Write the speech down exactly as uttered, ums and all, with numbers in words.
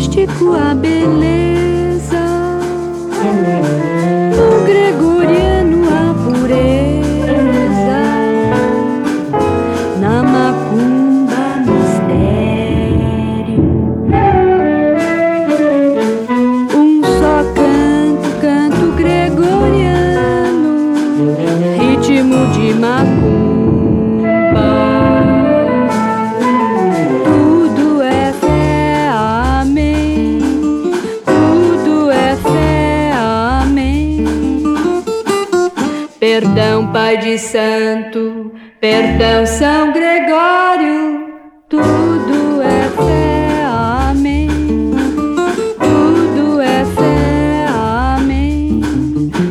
místico a beleza, no gregoriano a pureza, na macumba mistério. Um só canto, canto gregoriano, ritmo de macumba. Perdão, Pai de Santo, perdão, São Gregório, tu